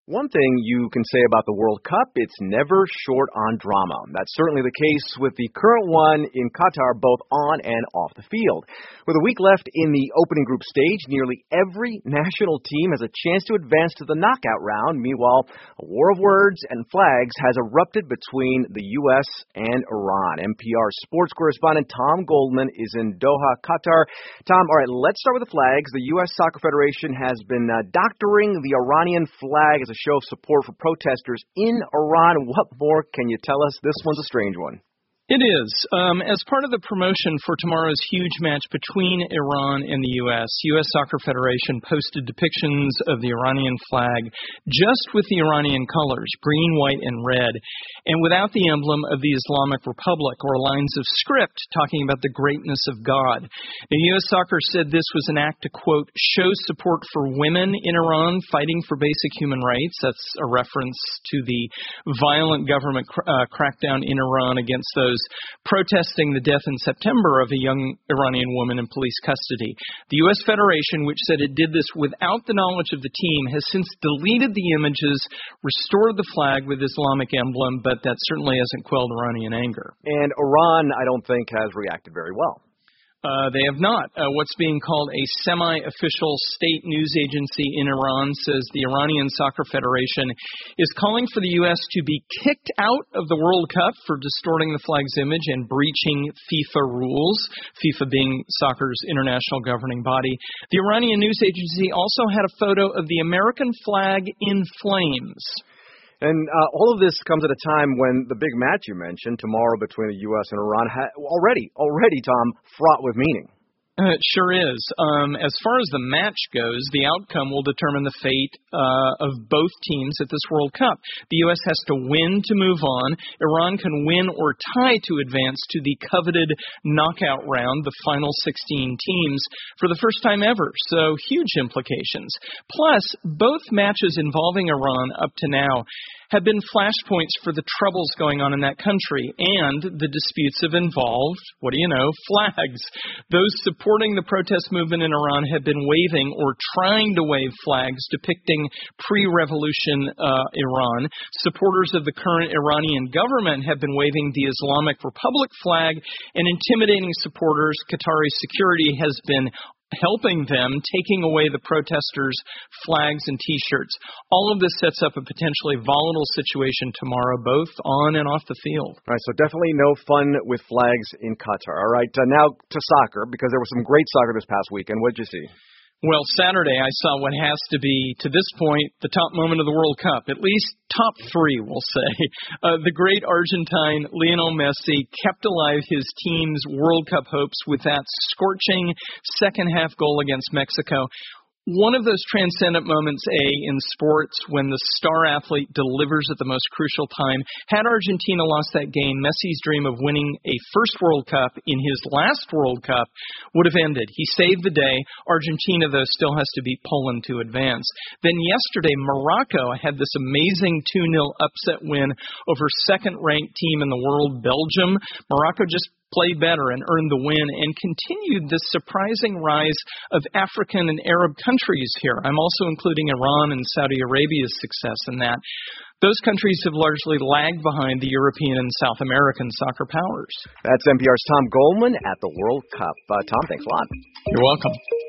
One thing you can say about the World Cup, it's never short on drama. That's certainly the case with the current one in Qatar, both on and off the field. With a week left in the opening group stage, nearly every national team has a chance to advance to the knockout round. Meanwhile, a war of words and flags has erupted between the U.S. and Iran. NPR sports correspondent Tom Goldman is in Doha, Qatar. Tom, all right, let's start with the flags. The U.S. Soccer Federation has been doctoring the Iranian flag as a show of support for protesters in Iran. What more can you tell us? This one's a strange one. It is. As part of the promotion for tomorrow's huge match between Iran and the U.S., U.S. Soccer Federation posted depictions of the Iranian flag just with the Iranian colors, green, white, and red, and without the emblem of the Islamic Republic or lines of script talking about the greatness of God. Now, U.S. Soccer said this was an act to, quote, show support for women in Iran fighting for basic human rights. That's a reference to the violent government crackdown in Iran against those protesting the death in September of a young Iranian woman in police custody. The U.S. Federation, which said it did this without the knowledge of the team, has since deleted the images, restored the flag with Islamic emblem, but that certainly hasn't quelled Iranian anger. And Iran, I don't think, has reacted very well. They have not. What's being called a semi-official state news agency in Iran says the Iranian Soccer Federation is calling for the U.S. to be kicked out of the World Cup for distorting the flag's image and breaching FIFA rules, FIFA being soccer's international governing body. The Iranian news agency also had a photo of the American flag in flames. And all of this comes at a time when the big match you mentioned, tomorrow between the U.S. and Iran, already, Tom, fraught with meaning. It sure is. As far as the match goes, the outcome will determine the fate of both teams at this World Cup. The U.S. has to win to move on. Iran can win or tie to advance to the coveted knockout round, the final 16 teams, for the first time ever. So huge implications. Plus, both matches involving Iran up to now have been flashpoints for the troubles going on in that country, and the disputes have involved, what do you know, flags. Those supporting the protest movement in Iran have been waving or trying to wave flags depicting pre-revolution Iran. Supporters of the current Iranian government have been waving the Islamic Republic flag, and intimidating supporters, Qatari security has been helping them, taking away the protesters' flags and T-shirts. All of this sets up a potentially volatile situation tomorrow, both on and off the field. All right, so definitely no fun with flags in Qatar. All right, now to soccer, because there was some great soccer this past weekend. What did you see? Well, Saturday I saw what has to be, to this point, the top moment of the World Cup. At least top three, we'll say. The great Argentine Lionel Messi kept alive his team's World Cup hopes with that scorching second-half goal against Mexico. One of those transcendent moments, in sports, when the star athlete delivers at the most crucial time. Had Argentina lost that game, Messi's dream of winning a first World Cup in his last World Cup would have ended. He saved the day. Argentina, though, still has to beat Poland to advance. Then yesterday, Morocco had this amazing 2-0 upset win over second-ranked team in the world, Belgium. Morocco just played better and earned the win and continued this surprising rise of African and Arab countries here. I'm also including Iran and Saudi Arabia's success in that. Those countries have largely lagged behind the European and South American soccer powers. That's NPR's Tom Goldman at the World Cup. Tom, thanks a lot. You're welcome.